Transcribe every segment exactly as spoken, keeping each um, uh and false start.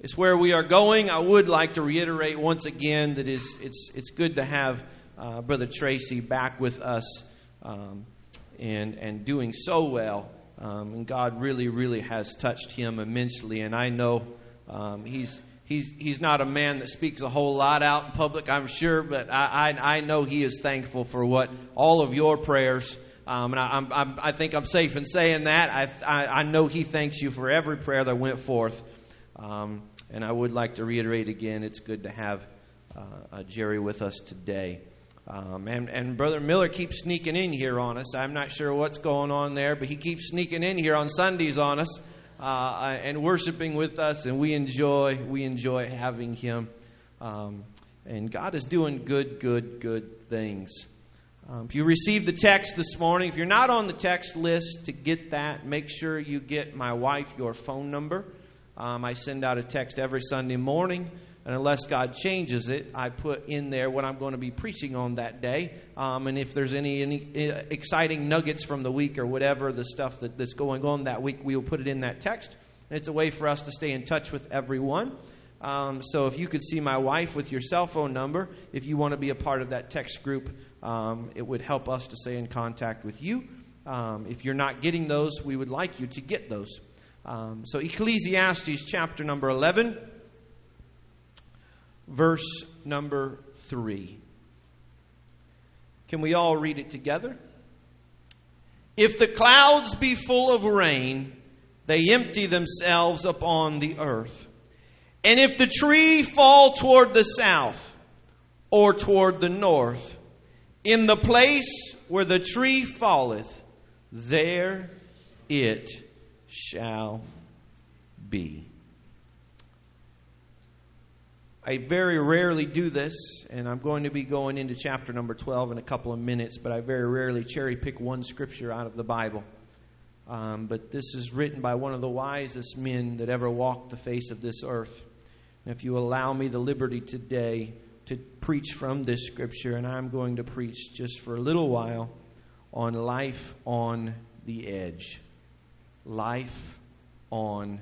it's where we are going. I would like to reiterate once again that it's it's it's good to have uh, Brother Tracy back with us um, and and doing so well. Um, and God really, really has touched him immensely. And I know um, he's he's he's not a man that speaks a whole lot out in public, I'm sure, but I I, I know he is thankful for what all of your prayers. Um, and I, I'm, I'm, I think I'm safe in saying that. I, I I know he thanks you for every prayer that went forth. Um, and I would like to reiterate again, it's good to have uh, uh, Jerry with us today. Um, and, and Brother Miller keeps sneaking in here on us. I'm not sure what's going on there, but he keeps sneaking in here on Sundays on us uh, and worshiping with us, and we enjoy we enjoy having him. Um, and God is doing good, good, good things. Um, if you received the text this morning, if you're not on the text list, to get that, make sure you get my wife your phone number. Um, I send out a text every Sunday morning. And unless God changes it, I put in there what I'm going to be preaching on that day. Um, and if there's any, any exciting nuggets from the week or whatever, the stuff that, that's going on that week, we will put it in that text. And it's a way for us to stay in touch with everyone. Um, so if you could see my wife with your cell phone number, if you want to be a part of that text group, um, it would help us to stay in contact with you. Um, if you're not getting those, we would like you to get those. Um, so Ecclesiastes chapter number eleven. Verse number three. Can we all read it together? If the clouds be full of rain, they empty themselves upon the earth. And if the tree fall toward the south or toward the north, in the place where the tree falleth, there it shall be. I very rarely do this, and I'm going to be going into chapter number twelve in a couple of minutes, but I very rarely cherry pick one scripture out of the Bible. Um, but this is written by one of the wisest men that ever walked the face of this earth. And if you allow me the liberty today to preach from this scripture, and I'm going to preach just for a little while on life on the edge. Life on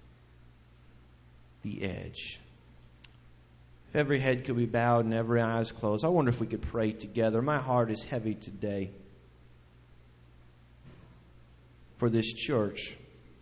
the edge. Every head could be bowed and every eye is closed. I wonder if we could pray together. My heart is heavy today for this church.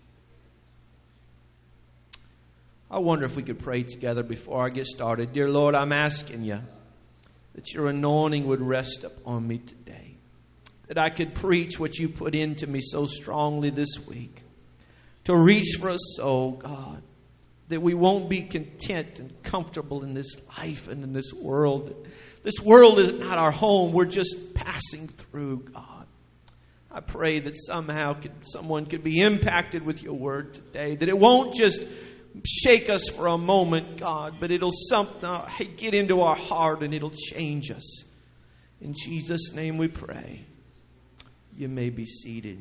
I wonder if we could pray together before I get started. Dear Lord, I'm asking you that your anointing would rest upon me today. That I could preach what you put into me so strongly this week. To reach for a soul, God. That we won't be content and comfortable in this life and in this world. This world is not our home. We're just passing through, God. I pray that somehow could, someone could be impacted with your word today. That it won't just shake us for a moment, God, but it'll somehow get into our heart and it'll change us. In Jesus' name we pray. You may be seated.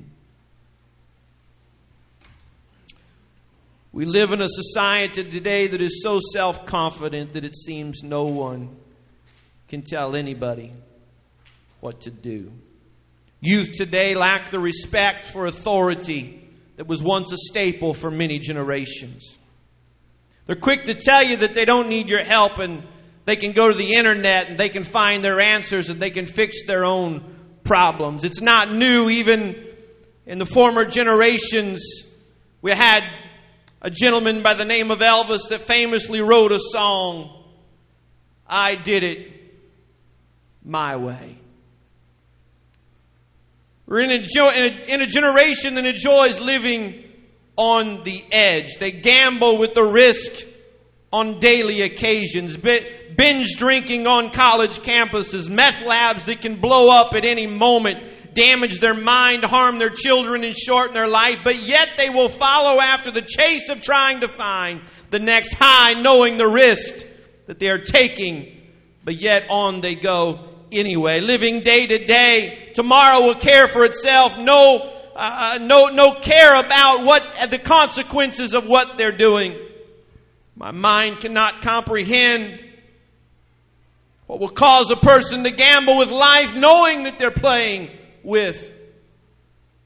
We live in a society today that is so self-confident that it seems no one can tell anybody what to do. Youth today lack the respect for authority that was once a staple for many generations. They're quick to tell you that they don't need your help and they can go to the internet and they can find their answers and they can fix their own problems. It's not new. Even in the former generations, we had a gentleman by the name of Elvis that famously wrote a song, I Did It My Way. We're in a, in a, in a generation that enjoys living on the edge. They gamble with the risk on daily occasions. Binge drinking on college campuses. Meth labs that can blow up at any moment. Damage their mind, harm their children, and shorten their life. But yet they will follow after the chase of trying to find the next high, knowing the risk that they are taking. But yet on they go anyway. Living day to day. Tomorrow will care for itself. No, uh, no, no care about what the consequences of what they're doing. My mind cannot comprehend what will cause a person to gamble with life knowing that they're playing with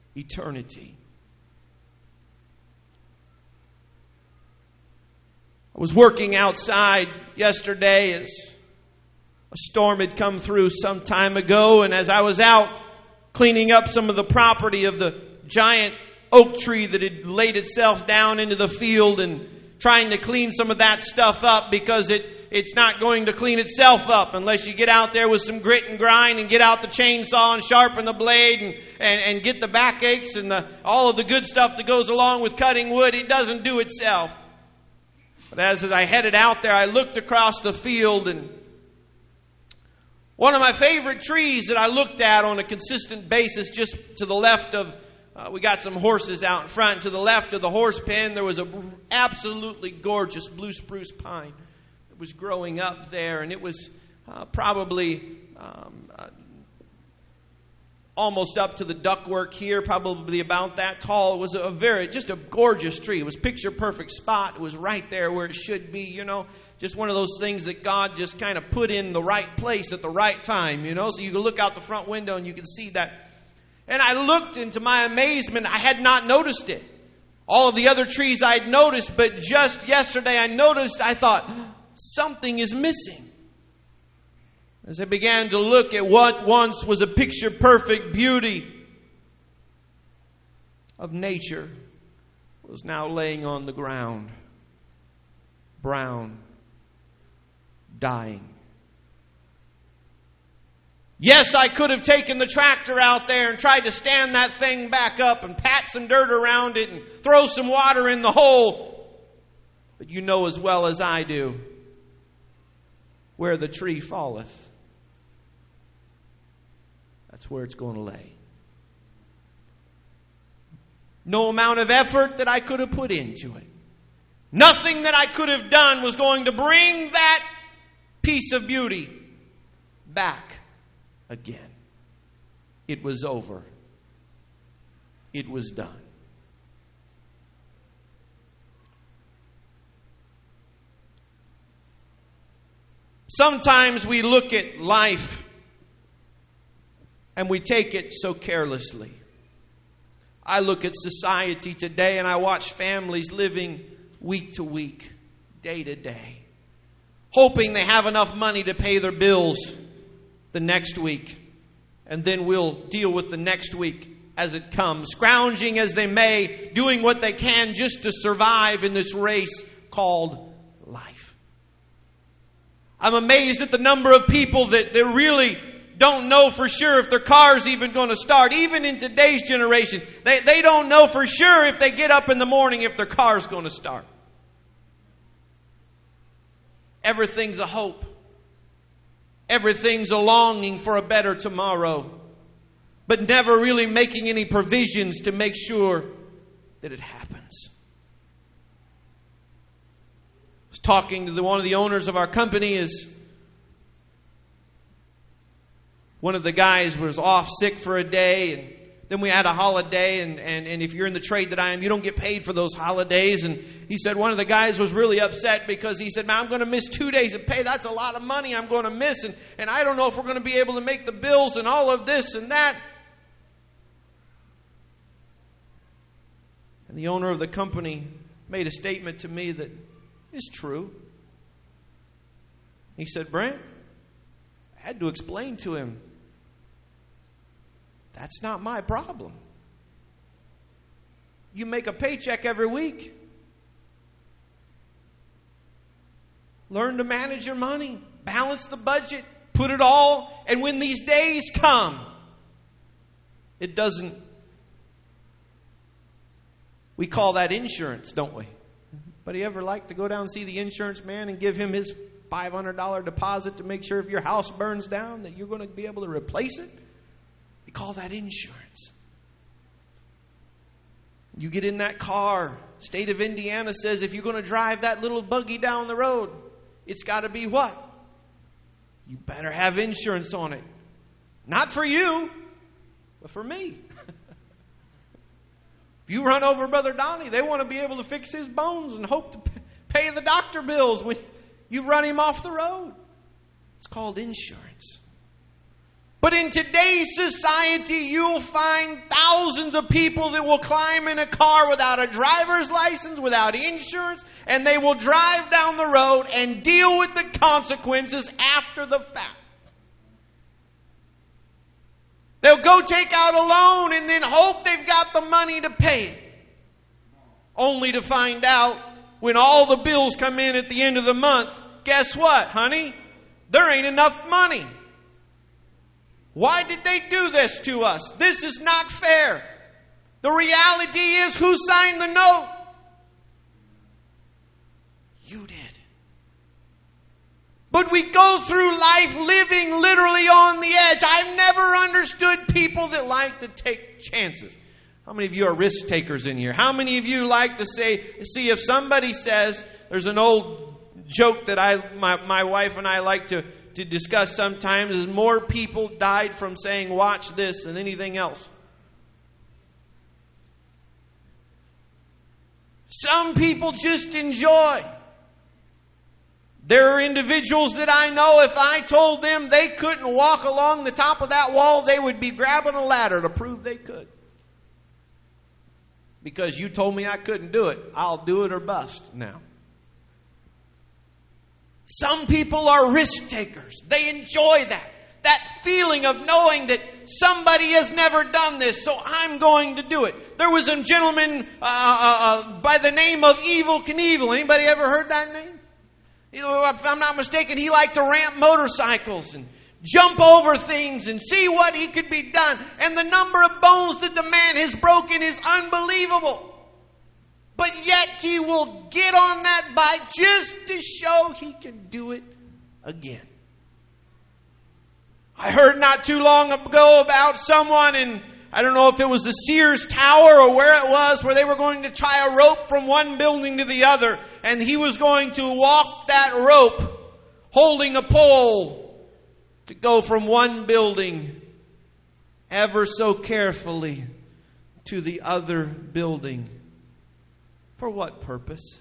eternity. I was working outside yesterday as a storm had come through some time ago, and as I was out cleaning up some of the property of the giant oak tree that had laid itself down into the field and trying to clean some of that stuff up, because it it's not going to clean itself up unless you get out there with some grit and grind and get out the chainsaw and sharpen the blade and, and, and get the backaches and the, all of the good stuff that goes along with cutting wood. It doesn't do itself. But as, as I headed out there, I looked across the field, and one of my favorite trees that I looked at on a consistent basis, just to the left of, uh, we got some horses out in front, to the left of the horse pen, there was a absolutely gorgeous blue spruce pine that was growing up there, and it was uh, probably um, uh, almost up to the ductwork here, probably about that tall. It was a very, just a gorgeous tree. It was picture perfect spot. It was right there where it should be, you know. Just one of those things that God just kind of put in the right place at the right time, you know. So you can look out the front window and you can see that. And I looked, and to my amazement, I had not noticed it. All of the other trees I'd noticed, but just yesterday I noticed, I thought, something is missing. As I began to look at what once was a picture-perfect beauty of nature, was now laying on the ground, brown, dying. Yes, I could have taken the tractor out there and tried to stand that thing back up and pat some dirt around it and throw some water in the hole. But you know as well as I do, where the tree falleth, that's where it's going to lay. No amount of effort that I could have put into it, nothing that I could have done was going to bring that piece of beauty back again. It was over. It was done. Sometimes we look at life and we take it so carelessly. I look at society today and I watch families living week to week, day to day, hoping they have enough money to pay their bills the next week, and then we'll deal with the next week as it comes, scrounging as they may, doing what they can just to survive in this race called life. I'm amazed at the number of people that, that really don't know for sure if their car's even going to start. Even in today's generation, they, they don't know for sure if they get up in the morning if their car's going to start. Everything's a hope. Everything's a longing for a better tomorrow, but never really making any provisions to make sure that it happens. I was talking to the, one of the owners of our company. Is one of the guys was off sick for a day, and then we had a holiday, and, and, and if you're in the trade that I am, you don't get paid for those holidays. And he said one of the guys was really upset because he said, man, I'm going to miss two days of pay. That's a lot of money I'm going to miss, and, and I don't know if we're going to be able to make the bills and all of this and that. And the owner of the company made a statement to me that is true. He said, Brent, I had to explain to him, that's not my problem. You make a paycheck every week. Learn to manage your money. Balance the budget. Put it all. And when these days come, it doesn't. We call that insurance, don't we? Anybody ever like to go down and see the insurance man and give him his five hundred dollars deposit to make sure if your house burns down that you're going to be able to replace it? We call that insurance. You get in that car. State of Indiana says if you're going to drive that little buggy down the road, it's got to be what? You better have insurance on it. Not for you, but for me. If you run over Brother Donnie, they want to be able to fix his bones and hope to pay the doctor bills when you run him off the road. It's called insurance. But in today's society, you'll find thousands of people that will climb in a car without a driver's license, without insurance, and they will drive down the road and deal with the consequences after the fact. They'll go take out a loan and then hope they've got the money to pay it. Only to find out when all the bills come in at the end of the month, guess what, honey? There ain't enough money. Why did they do this to us? This is not fair. The reality is, who signed the note? You did. But we go through life living literally on the edge. I've never understood people that like to take chances. How many of you are risk takers in here? How many of you like to say, see if somebody says, there's an old joke that I, my, my wife and I like to to discuss sometimes, is more people died from saying watch this than anything else. Some people just enjoy. There are individuals that I know, if I told them they couldn't walk along the top of that wall, they would be grabbing a ladder to prove they could. Because you told me I couldn't do it, I'll do it or bust now. Some people are risk takers. They enjoy that. That feeling of knowing that somebody has never done this, so I'm going to do it. There was a gentleman uh, uh, uh, by the name of Evel Knievel. Anybody ever heard that name? You know, if I'm not mistaken, he liked to ramp motorcycles and jump over things and see what he could be done. And the number of bones that the man has broken is unbelievable. But yet he will get on that bike just to show he can do it again. I heard not too long ago about someone in, I don't know if it was the Sears Tower or where it was, where they were going to tie a rope from one building to the other. And he was going to walk that rope holding a pole to go from one building ever so carefully to the other building. For what purpose?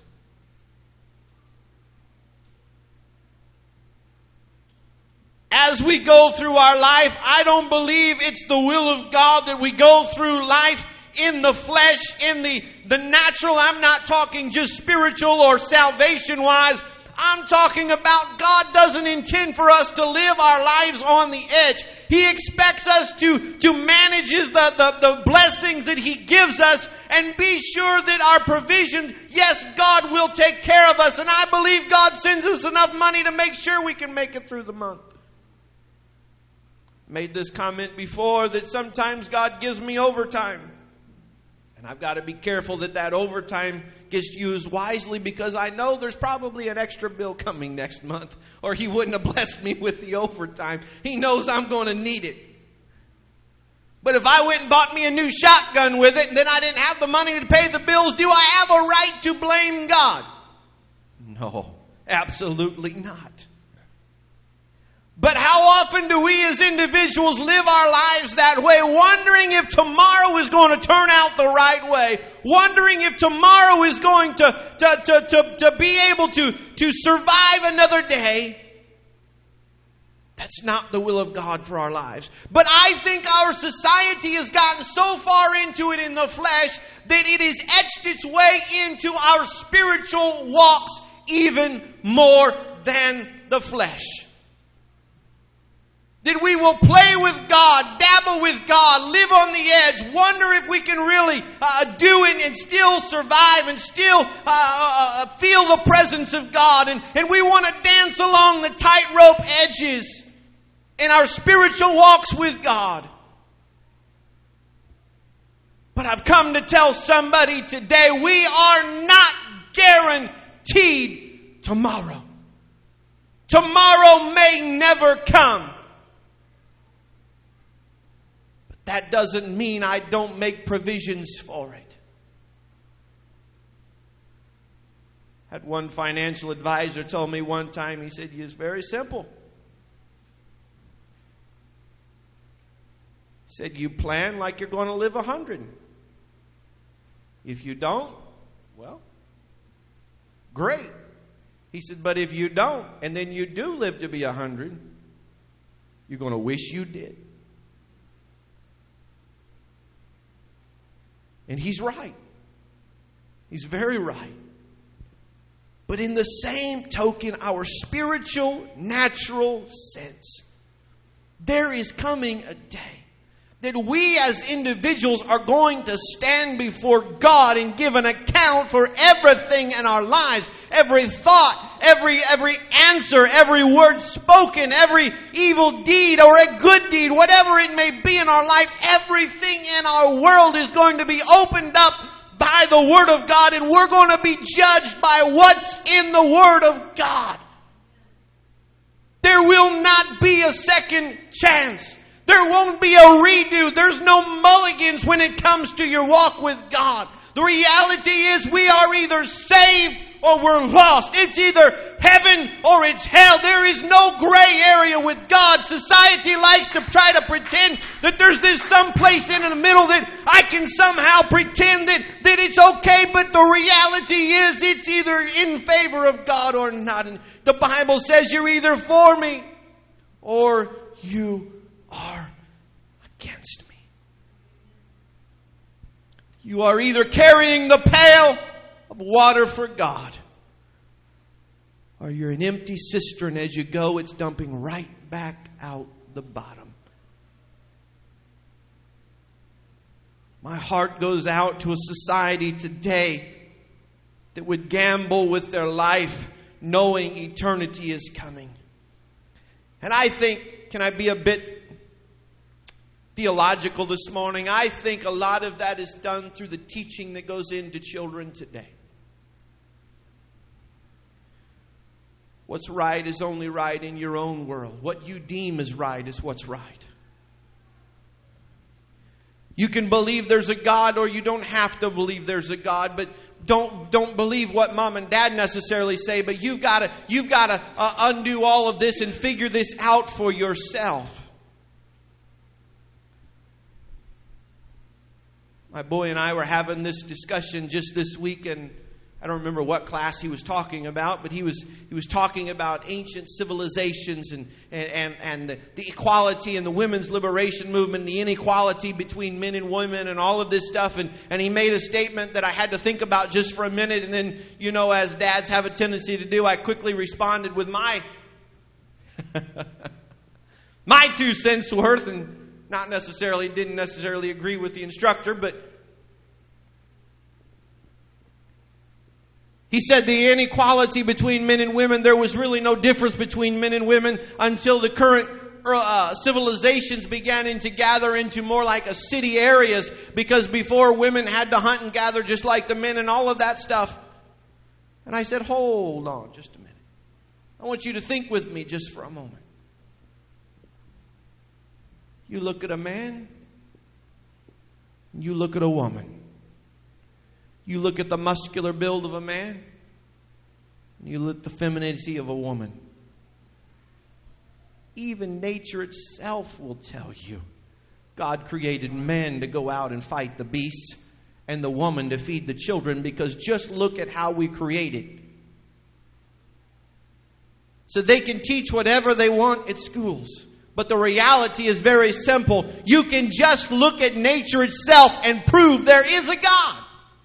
As we go through our life, I don't believe it's the will of God that we go through life in the flesh, in the, the natural. I'm not talking just spiritual or salvation-wise. I'm talking about God doesn't intend for us to live our lives on the edge. He expects us to, to manage the, the, the blessings that He gives us and be sure that our provision, yes, God will take care of us. And I believe God sends us enough money to make sure we can make it through the month. Made this comment before that sometimes God gives me overtime. And I've got to be careful that that overtime gets used wisely, because I know there's probably an extra bill coming next month, or He wouldn't have blessed me with the overtime. He knows I'm going to need it. But if I went and bought me a new shotgun with it and then I didn't have the money to pay the bills, do I have a right to blame God? No, absolutely not. But how often do we as individuals live our lives that way, wondering if tomorrow is going to turn out the right way, wondering if tomorrow is going to, to, to, to, to be able to, to survive another day? That's not the will of God for our lives. But I think our society has gotten so far into it in the flesh that it has etched its way into our spiritual walks even more than the flesh. That we will play with God, dabble with God, live on the edge, wonder if we can really uh, do it and still survive and still uh, uh, feel the presence of God. And, and we want to dance along the tightrope edges in our spiritual walks with God. But I've come to tell somebody today, we are not guaranteed tomorrow. Tomorrow may never come. That doesn't mean I don't make provisions for it. I had one financial advisor told me one time, he said, it's very simple. He said, you plan like you're going to live a hundred. If you don't, well, great. He said, but if you don't, and then you do live to be a hundred, you're going to wish you did. And he's right. He's very right. But in the same token, our spiritual, natural sense, there is coming a day that we as individuals are going to stand before God and give an account for everything in our lives. Every thought, every, every answer, every word spoken, every evil deed or a good deed, whatever it may be in our life, everything in our world is going to be opened up by the Word of God, and we're going to be judged by what's in the Word of God. There will not be a second chance. There won't be a redo. There's no mulligans when it comes to your walk with God. The reality is we are either saved or we're lost. It's either heaven or it's hell. There is no gray area with God. Society likes to try to pretend that there's this someplace in the middle that I can somehow pretend that, that it's okay. But the reality is it's either in favor of God or not. And the Bible says you're either for me or you are against me. You are either carrying the pail of water for God, or you're an empty cistern. As you go, it's dumping right back out the bottom. My heart goes out to a society today that would gamble with their life knowing eternity is coming. And I think, can I be a bit theological this morning? I think a lot of that is done through the teaching that goes into children today. What's right is only right in your own world. What you deem is right is what's right. You can believe there's a God, or you don't have to believe there's a God, but don't don't believe what mom and dad necessarily say. But you've got to you've got to uh, undo all of this and figure this out for yourself. My boy and I were having this discussion just this week, and I don't remember what class he was talking about, but he was he was talking about ancient civilizations and and, and, and the, the equality and the women's liberation movement, the inequality between men and women and all of this stuff. And, and he made a statement that I had to think about just for a minute. And then, you know, as dads have a tendency to do, I quickly responded with my, my two cents worth, and not necessarily, didn't necessarily agree with the instructor, but he said the inequality between men and women, there was really no difference between men and women until the current uh, civilizations began to gather into more like a city areas, because before women had to hunt and gather just like the men and all of that stuff. And I said, hold on just a minute. I want you to think with me just for a moment. You look at a man, you look at a woman. You look at the muscular build of a man, you look at the femininity of a woman. Even nature itself will tell you God created man to go out and fight the beasts and the woman to feed the children, because just look at how we created. So they can teach whatever they want at schools. But the reality is very simple. You can just look at nature itself and prove there is a God.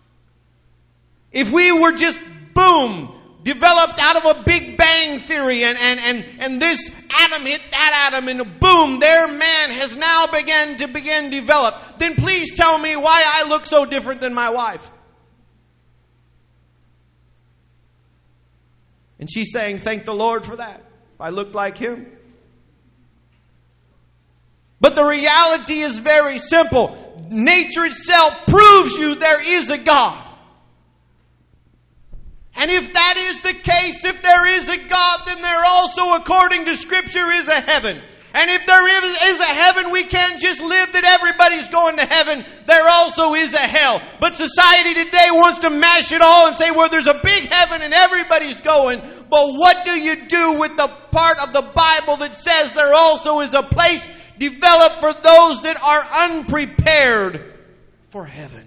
If we were just, boom, developed out of a Big Bang theory, and, and, and, and this atom hit that atom, and boom, their man has now begun to begin develop, then please tell me why I look so different than my wife. And she's saying, thank the Lord for that. I look like him. But the reality is very simple. Nature itself proves you there is a God. And if that is the case, if there is a God, then there also, according to Scripture, is a heaven. And if there is, is a heaven, we can't just live that everybody's going to heaven. There also is a hell. But society today wants to mash it all and say, well, there's a big heaven and everybody's going. But what do you do with the part of the Bible that says there also is a place developed for those that are unprepared for heaven?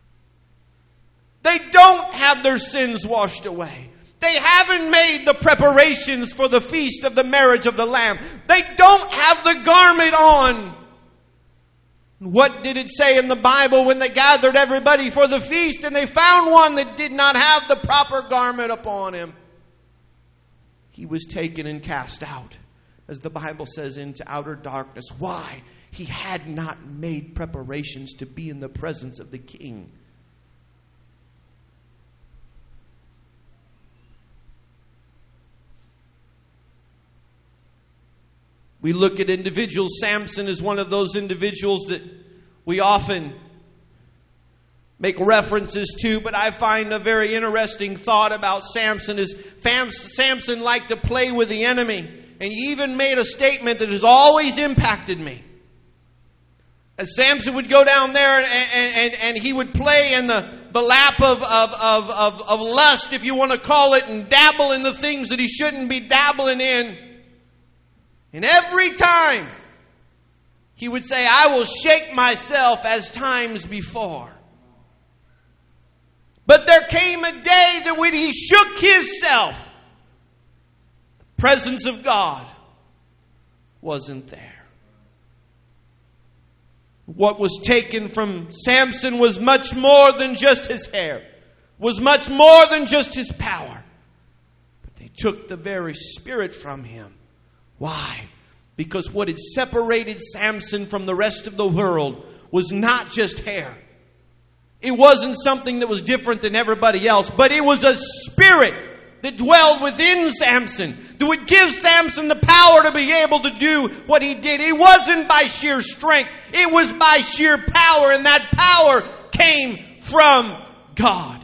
They don't have their sins washed away. They haven't made the preparations for the feast of the marriage of the Lamb. They don't have the garment on. What did it say in the Bible when they gathered everybody for the feast and they found one that did not have the proper garment upon him? He was taken and cast out, as the Bible says, into outer darkness. Why? He had not made preparations to be in the presence of the king. We look at individuals. Samson is one of those individuals that we often make references to, but I find a very interesting thought about Samson is Samson liked to play with the enemy, and he even made a statement that has always impacted me. As Samson would go down there and, and, and, and he would play in the, the lap of, of, of, of, of lust, if you want to call it, and dabble in the things that he shouldn't be dabbling in. And every time he would say, I will shake myself as times before. But there came a day that when he shook himself, the presence of God wasn't there. What was taken from Samson was much more than just his hair, was much more than just his power. But they took the very spirit from him. Why? Because what had separated Samson from the rest of the world was not just hair. It wasn't something that was different than everybody else, but it was a spirit that dwelled within Samson that would give Samson the power to be able to do what he did. It wasn't by sheer strength. It was by sheer power, and that power came from God.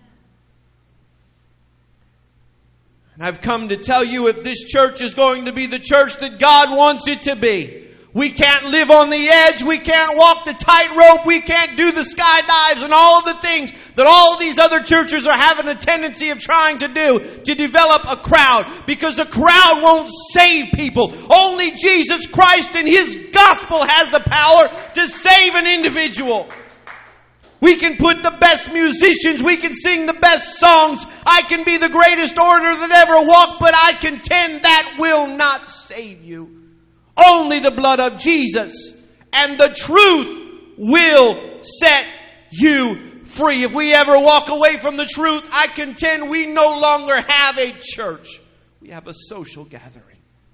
And I've come to tell you, if this church is going to be the church that God wants it to be, we can't live on the edge. We can't walk the tightrope. We can't do the skydives and all of the things that all these other churches are having a tendency of trying to do to develop a crowd. Because a crowd won't save people. Only Jesus Christ and His gospel has the power to save an individual. We can put the best musicians. We can sing the best songs. I can be the greatest orator that ever walked, but I contend that will not save you. Only the blood of Jesus and the truth will set you free. If we ever walk away from the truth, I contend we no longer have a church. We have a social gathering.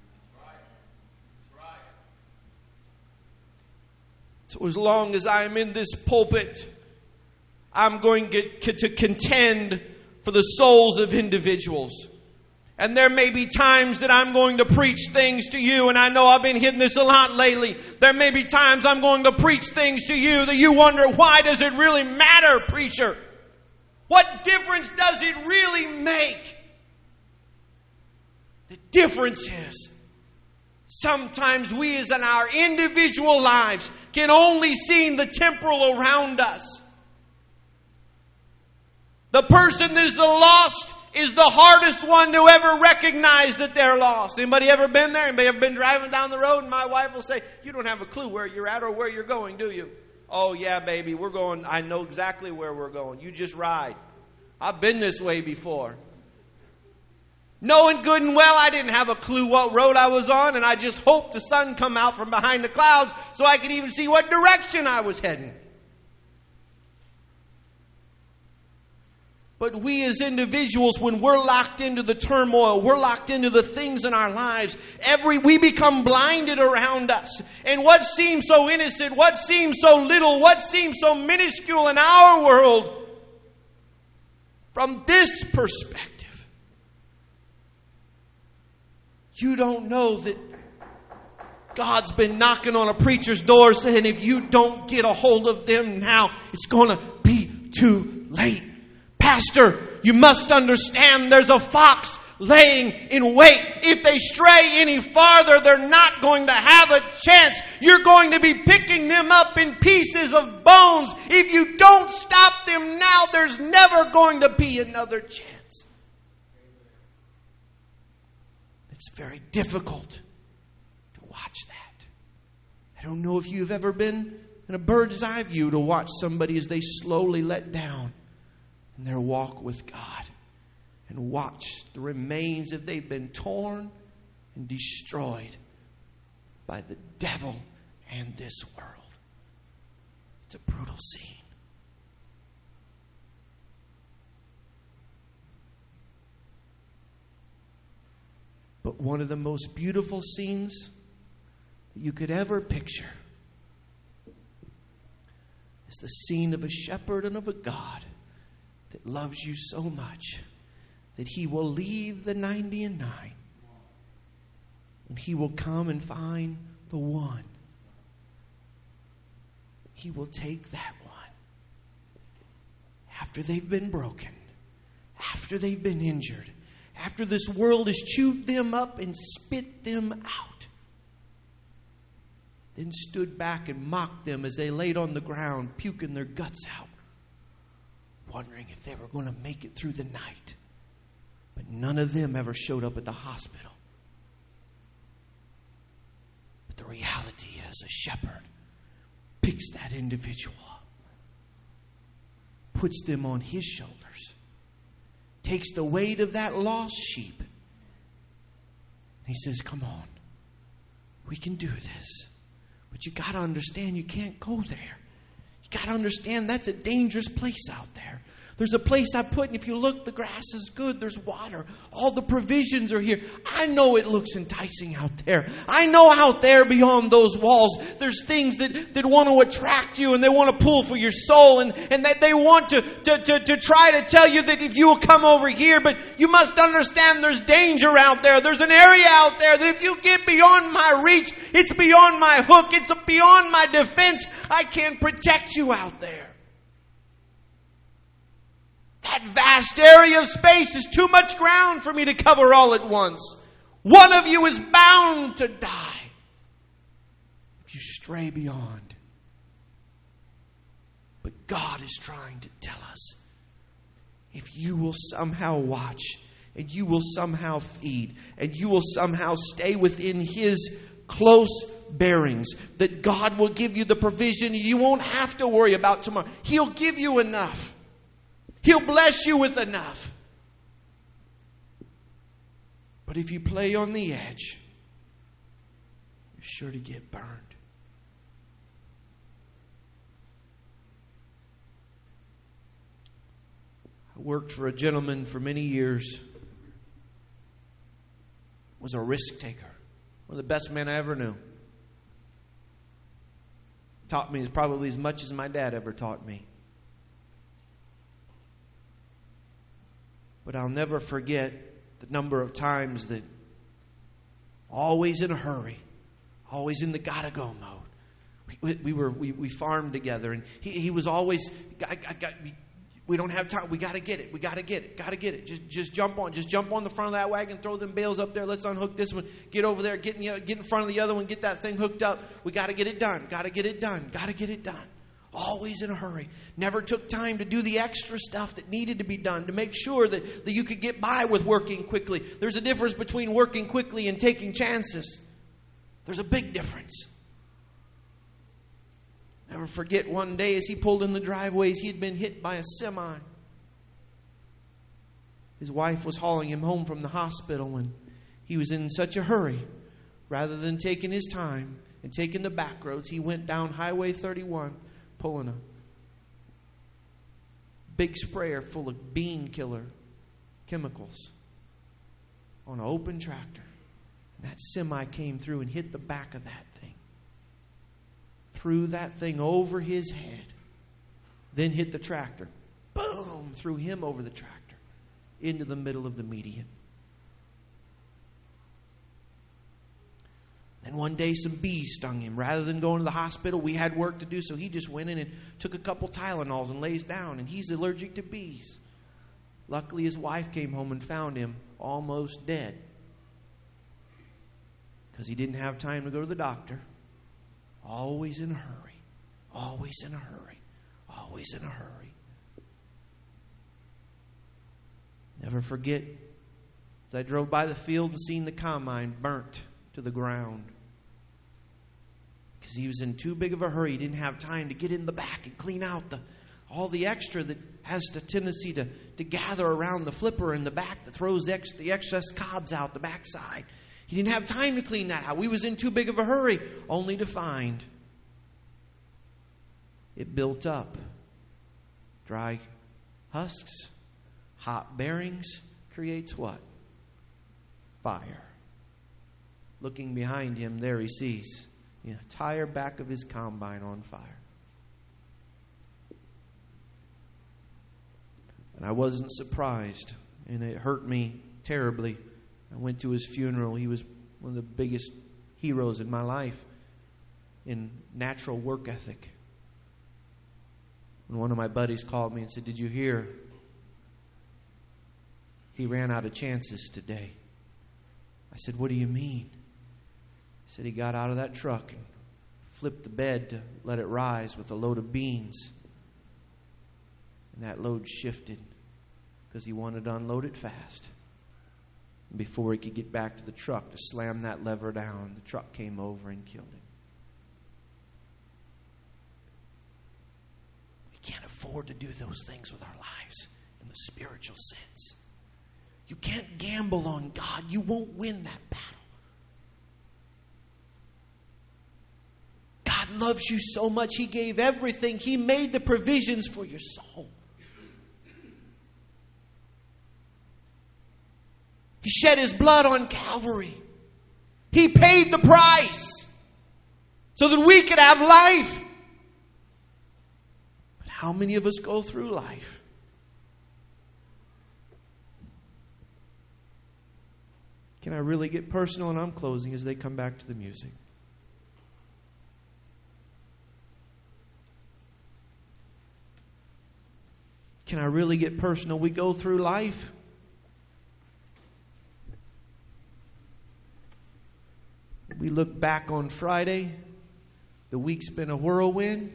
So as long as I am in this pulpit, I'm going to contend for the souls of individuals. And there may be times that I'm going to preach things to you, and I know I've been hitting this a lot lately. There may be times I'm going to preach things to you that you wonder, why does it really matter, preacher? What difference does it really make? The difference is, sometimes we as in our individual lives can only see the temporal around us. The person that is the lost is the hardest one to ever recognize that they're lost. Anybody ever been there? Anybody ever been driving down the road and my wife will say, you don't have a clue where you're at or where you're going, do you? Oh yeah, baby, we're going, I know exactly where we're going. You just ride. I've been this way before. Knowing good and well I didn't have a clue what road I was on, and I just hoped the sun come out from behind the clouds so I could even see what direction I was heading. But we as individuals, when we're locked into the turmoil, we're locked into the things in our lives, every we become blinded around us. And what seems so innocent, what seems so little, what seems so minuscule in our world, from this perspective, you don't know that God's been knocking on a preacher's door saying, if you don't get a hold of them now, it's going to be too late. Pastor, you must understand there's a fox laying in wait. If they stray any farther, they're not going to have a chance. You're going to be picking them up in pieces of bones. If you don't stop them now, there's never going to be another chance. It's very difficult to watch that. I don't know if you've ever been in a bird's eye view to watch somebody as they slowly let down in their walk with God, and watch the remains if they've been torn and destroyed by the devil and this world. It's a brutal scene. But one of the most beautiful scenes that you could ever picture is the scene of a shepherd and of a God that loves you so much that He will leave the ninety and nine and He will come and find the one. He will take that one after they've been broken, after they've been injured, after this world has chewed them up and spit them out, then stood back and mocked them as they laid on the ground, puking their guts out, wondering if they were going to make it through the night. But none of them ever showed up at the hospital. But the reality is, a shepherd picks that individual up, puts them on His shoulders, takes the weight of that lost sheep. He says, come on, we can do this. But you got to understand, you can't go there. You got to understand that's a dangerous place out there. There's a place I put, and if you look, the grass is good. There's water. All the provisions are here. I know it looks enticing out there. I know out there beyond those walls, there's things that, that want to attract you, and they want to pull for your soul, and, and that they want to, to, to, to try to tell you that if you will come over here, but you must understand there's danger out there. There's an area out there that if you get beyond my reach, it's beyond my hook, it's beyond my defense. I can't protect you out there. That vast area of space is too much ground for me to cover all at once. One of you is bound to die if you stray beyond. But God is trying to tell us, if you will somehow watch, and you will somehow feed, and you will somehow stay within His close bearings, that God will give you the provision. You won't have to worry about tomorrow. He'll give you enough. He'll bless you with enough. But if you play on the edge, you're sure to get burned. I worked for a gentleman for many years. Was a risk taker. One of the best men I ever knew. Taught me probably as much as my dad ever taught me. But I'll never forget the number of times that, always in a hurry, always in the gotta go mode. We, we were we, we farmed together, and he, he was always, I, I got, we, we don't have time. We got to get it. We got to get it. Got to get it. Just just jump on. Just jump on the front of that wagon. Throw them bales up there. Let's unhook this one. Get over there. Get in, the, get in front of the other one. Get that thing hooked up. We got to get it done. Got to get it done. Got to get it done. Always in a hurry. Never took time to do the extra stuff that needed to be done to make sure that, that you could get by with working quickly. There's a difference between working quickly and taking chances. There's a big difference. Never forget one day as he pulled in the driveways, he had been hit by a semi. His wife was hauling him home from the hospital, and he was in such a hurry. Rather than taking his time and taking the back roads, he went down Highway thirty-one, pulling a big sprayer full of bean killer chemicals on an open tractor. And that semi came through and hit the back of that thing. Threw that thing over his head. Then hit the tractor. Boom! Threw him over the tractor into the middle of the median. And one day some bees stung him. Rather than going to the hospital, we had work to do, so he just went in and took a couple Tylenols and lays down, and he's allergic to bees. Luckily, his wife came home and found him almost dead because he didn't have time to go to the doctor. Always in a hurry. Always in a hurry. Always in a hurry. Never forget, as I drove by the field and seen the combine burnt to the ground. Because he was in too big of a hurry. He didn't have time to get in the back and clean out the all the extra that has the tendency to, to gather around the flipper in the back that throws the, ex, the excess cobs out the backside. He didn't have time to clean that out. We was in too big of a hurry, only to find it built up. Dry husks, hot bearings creates what? Fire. Looking behind him, there he sees the entire back of his combine on fire. And I wasn't surprised, and it hurt me terribly. I went to his funeral. He was one of the biggest heroes in my life in natural work ethic. And one of my buddies called me and said, "Did you hear? He ran out of chances today." I said, "What do you mean?" He said he got out of that truck and flipped the bed to let it rise with a load of beans. And that load shifted because he wanted to unload it fast. And before he could get back to the truck to slam that lever down, the truck came over and killed him. We can't afford to do those things with our lives in the spiritual sense. You can't gamble on God. You won't win that battle. God loves you so much, He gave everything. He made the provisions for your soul. He shed His blood on Calvary. He paid the price so that we could have life. But how many of us go through life Can I really get personal? And I'm closing as they come back to the music. Can I really get personal? We go through life. We look back on Friday. The week's been a whirlwind.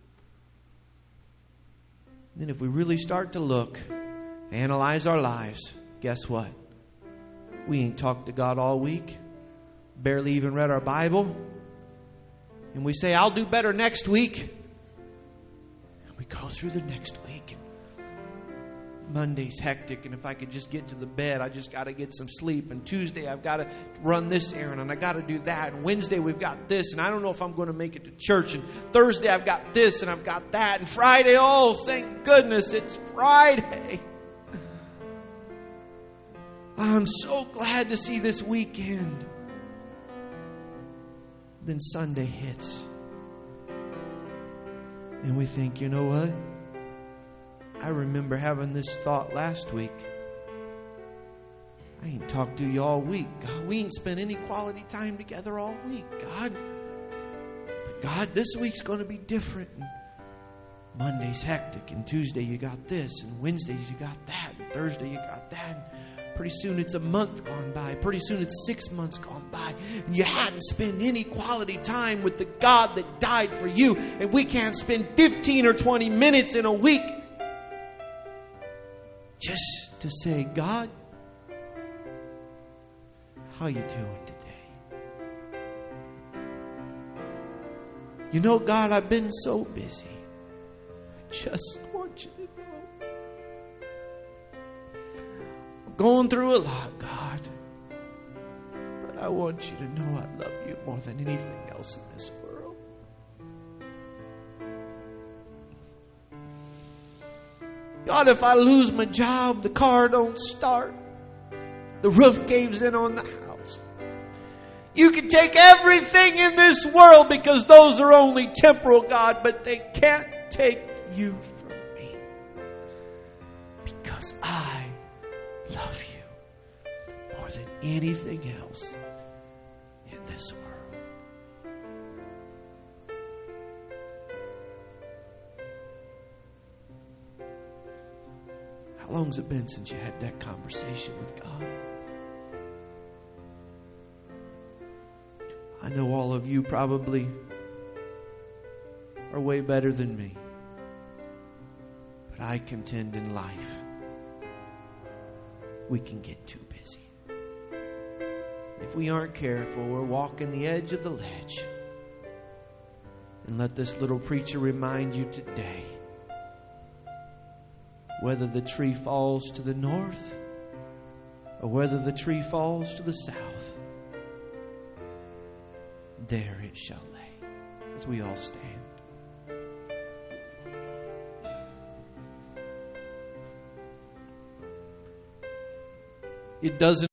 Then if we really start to look, analyze our lives, guess what? We ain't talked to God all week. Barely even read our Bible. And we say, I'll do better next week. And we go through the next week. Monday's hectic, and if I could just get to the bed, I just got to get some sleep. And Tuesday, I've got to run this errand, and I got to do that. And Wednesday, we've got this, and I don't know if I'm going to make it to church. And Thursday, I've got this, and I've got that. And Friday, oh, thank goodness, it's Friday. I'm so glad to see this weekend. Then Sunday hits, and we think, you know what? I remember having this thought last week. I ain't talked to you all week. God, we ain't spent any quality time together all week, God. But God, this week's going to be different. And Monday's hectic, and Tuesday you got this, and Wednesdays you got that, and Thursday you got that. And pretty soon it's a month gone by. Pretty soon it's six months gone by. And you hadn't spent any quality time with the God that died for you. And we can't spend fifteen or twenty minutes in a week just to say, God, how you doing today? You know, God, I've been so busy. I just want you to know. I'm going through a lot, God. But I want you to know I love you more than anything else in this world. God, if I lose my job, the car don't start, the roof caves in on the house. You can take everything in this world because those are only temporal, God, but they can't take you from me because I love you more than anything else in this world. How long's it been since you had that conversation with God? I know all of you probably are way better than me. But I contend in life, we can get too busy. If we aren't careful, we're walking the edge of the ledge. And let this little preacher remind you today, whether the tree falls to the north or whether the tree falls to the south, there it shall lay. As we all stand. it doesn't